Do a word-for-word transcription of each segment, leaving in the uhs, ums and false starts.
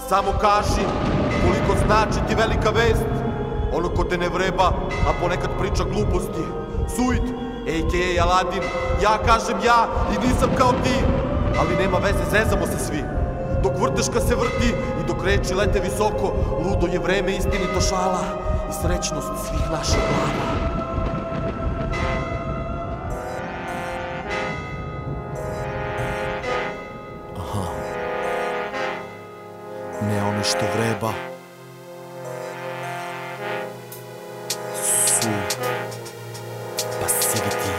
samo kaži koliko znači ti velika vest. Ono ko te ne vreba, a ponekad priča gluposti. Suid, a k a. Aladin. Ja kažem ja i nisam kao ti. Ali nema veze, zezamo se svi. Dok vrteška se vrti i dok reči lete visoko, ludo je vreme istinito šala i srećnost svih naših glava. Aha. Ne ono što vreba su pasiviti.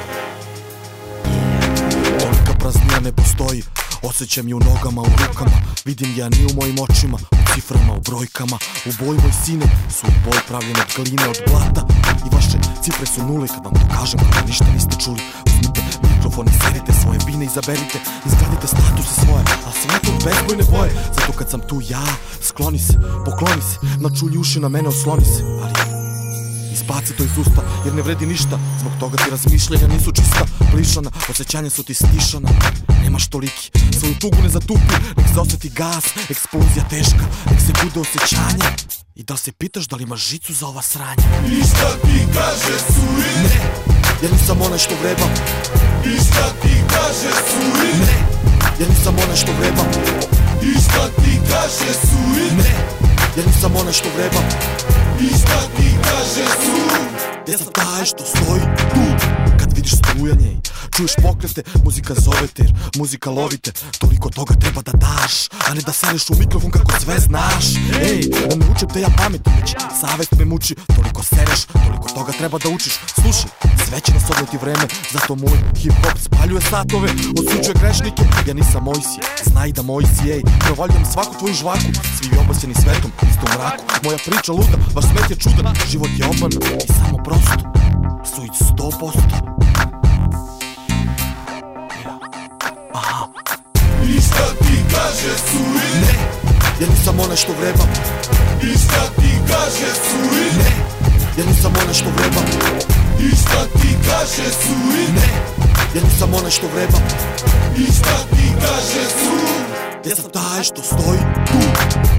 Tolika praznina ne postoji. Osjećam je u nogama, u rukama. Vidim ja ni u mojim očima, u ciframa, u brojkama. U boji moj sine su u boj pravljen od gline, od blata. I vaše cifre su nule, kad vam to kažem, kada ništa niste čuli. Uzmite mikrofone, serite svoje bine, izaberite, izgradite statuse svoje, a sve to bezbojne boje. Zato kad sam tu ja, skloni se, pokloni se, načulji uši na mene, osloni se. Ali izbaci to iz usta, jer ne vredi ništa. Zbog toga ti razmišljanja nisu čista, plišana, osjećanja su ti stišana. Nemaš toliki, svoju tugu ne zatupi. Nek se osjeti gas, eksplozija teška. Nek se bude osjećanje. I da se pitaš da li imaš žicu za ova sranja. I šta ti kaže Suid? Ne, ja nisam onaj što vreba. I šta ti kaže Suid? Ne, ja nisam onaj što vreba. I šta ti kaže Suid? Ne, ja nisam onaj što vreba. I šta ti kaže Suid? Ja sam taj što stoji tu. Kad vidiš strujanje i čuješ pokrete, muzika zove te, jer muzika lovite. Toliko toga treba da daš, a ne da sereš u mikrofon kako sve znaš. Ej, da ne učem te ja pametim, već savjet me muči. Toliko sereš, toliko toga treba da učiš. Slušaj, sve će nas odneti vreme, zato moj hip-hop spaljuje satove, osuđuje grešnike. Ja nisam Mojsije, znaj da Mojsije, ej, provaljujem svaku tvoju žvaku. Svi obasjeni svetom, isto u mraku. Moja priča luda, vaš smet je čudan, život je obman i samo prosto. Suid sto posto. Aha. I šta ti kaže Suid? Ne, ja nisam onaj što vreba. I šta ti kaže Suid? Ne, ja nisam onaj što vreba. I šta ti kaže Suid? Ne, ja nisam onaj što vreba. I šta ti kaže Suid? Ja sam taj što stoji tu.